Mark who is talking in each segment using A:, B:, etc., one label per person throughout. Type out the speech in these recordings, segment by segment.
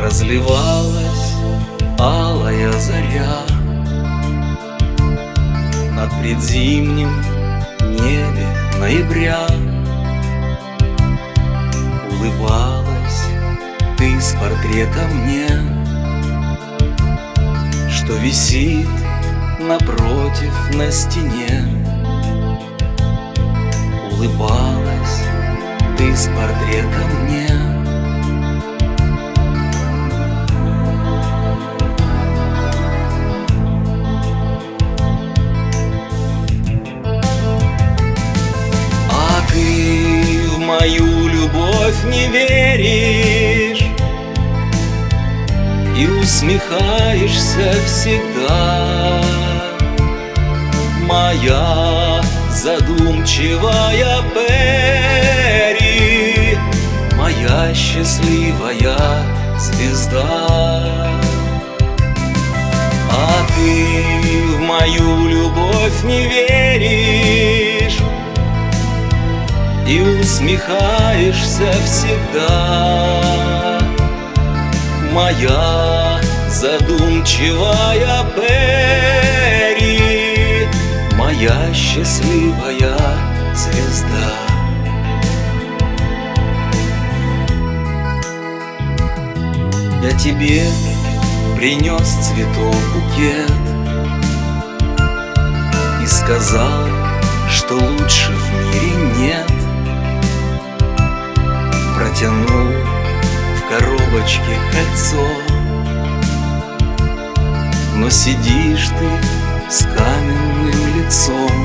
A: Разливалась алая заря над предзимним небе ноября. Улыбалась ты с портретом мне, что висит напротив на стене. Улыбалась ты с портретом мне. Мою любовь не веришь и усмехаешься всегда. Моя задумчивая Перри, моя счастливая звезда. А ты в мою любовь не веришь и усмехаешься всегда. Моя задумчивая Перри, моя счастливая звезда. Я тебе принес цветов букет и сказал, что лучше в мире нет. Протянул в коробочке кольцо, но сидишь ты с каменным лицом.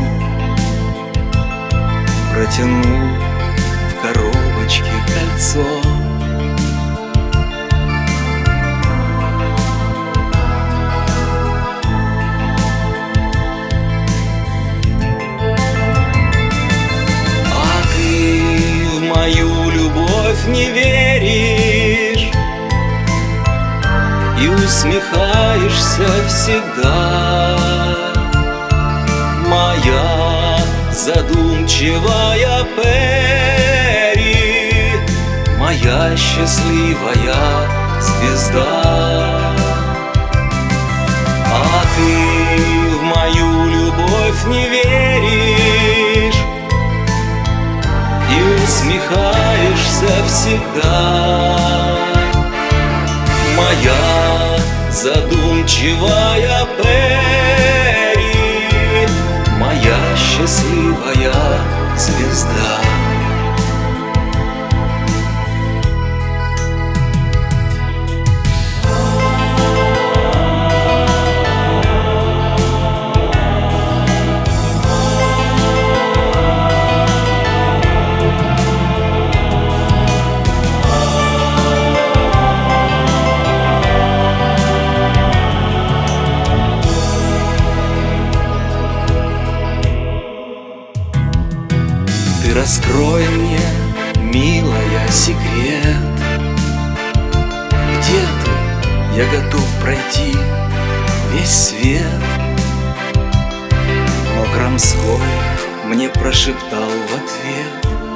A: Протянул в коробочке кольцо. Не веришь и усмехаешься всегда. Моя задумчивая Перри, моя счастливая звезда. А ты в мою любовь не веришь и усмехаешься всегда. Моя задумчивая Перри, моя счастливая звезда. Ты раскрой мне, милая, секрет. Где ты? Я готов пройти весь свет. Но Крамской мне прошептал в ответ: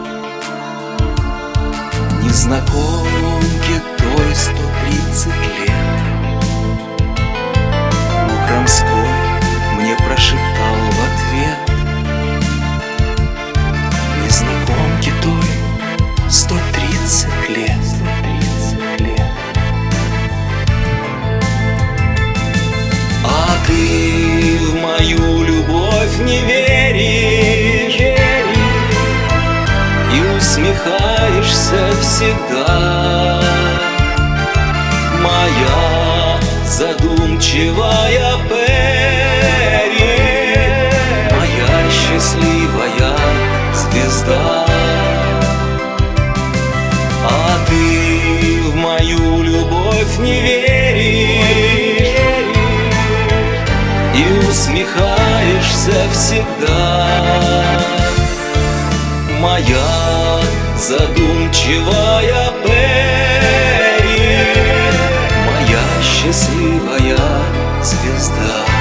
A: незнакомке той 130 лет. Но Крамской мне прошептал в ответ: незнакомке той 130 лет. 130 лет. А ты в мою любовь не веришь и усмехаешься всегда. Моя задумчивая Перри, моя счастливая звезда. А ты в мою любовь не веришь и усмехаешься всегда. Моя задумчивая Перри, моя счастливая звезда.